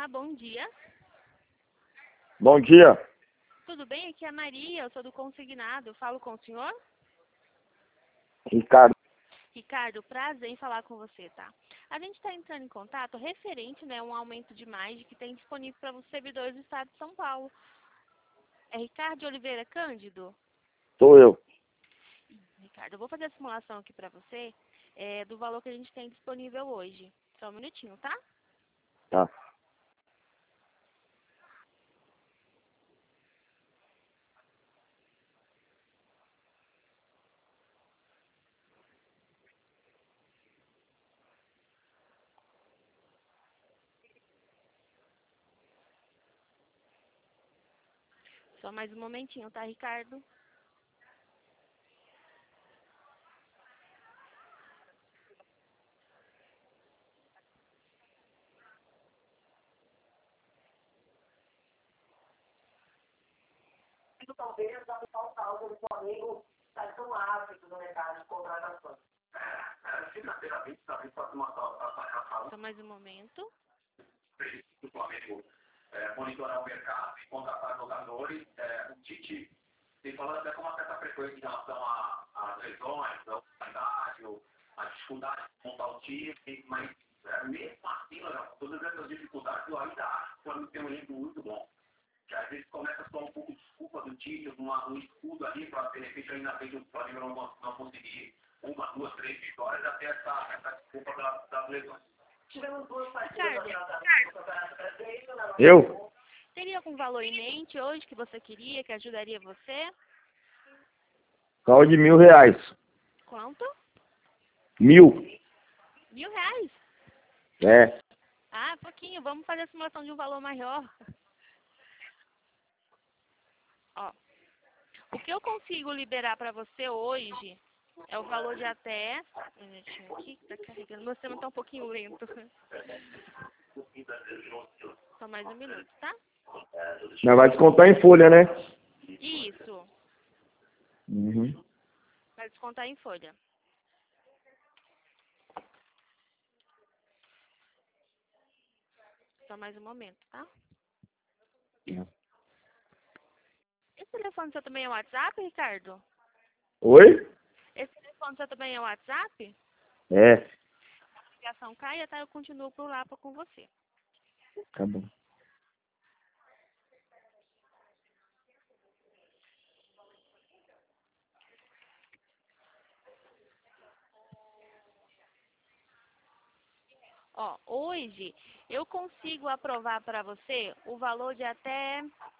bom dia. Bom dia. Tudo bem? Aqui é a Maria, eu sou do consignado. Falo com o senhor? Ricardo. Ricardo, prazer em falar com você, tá? A gente está entrando em contato referente, né, a um aumento de margem que tem disponível para os servidores do estado de São Paulo. É Ricardo de Oliveira Cândido? Sou eu. Ricardo, eu vou fazer a simulação aqui para você do valor que a gente tem disponível hoje. Só um minutinho, tá? Tá. Só mais um momentinho, tá, Ricardo? Talvez a falta do Flamengo está tão ávido no mercado de contratações. Financeiramente, talvez faça uma Só mais um momento. do Flamengo monitorar o mercado e contratar jogadores. O Tite tem falado até com uma certa frequência em relação às lesões, à qualidade, à dificuldade de montar o time, mas mesmo assim, todas essas dificuldades, eu ainda acho que o Flamengo tem um elenco muito bom. Que às vezes começa só um pouco de desculpa do time, um escudo ali para de repente ainda tem o Flamengo não conseguir 1, 2, 3 vitórias até essa desculpa das lesões. Tivemos duas partidas Eu? Teria algum valor em mente hoje que você queria, que ajudaria você? Qual de R$ 1.000? Quanto? 1.000? R$ 1.000? É. Ah, pouquinho. Vamos fazer a simulação de um valor maior. Ó, o que eu consigo liberar para você hoje é o valor de até... Um minutinho aqui, que tá carregando. Meu sistema tá um pouquinho lento. Só mais um minuto, tá? Mas vai descontar em folha, né? Isso. Uhum. Vai descontar em folha. Só mais um momento, tá? Esse telefone seu também é WhatsApp, Ricardo? Oi? Esse telefone seu também é WhatsApp? É. A ligação caia, tá? Eu continuo por lá com você. Tá bom. Ó, hoje eu consigo aprovar para você o valor de até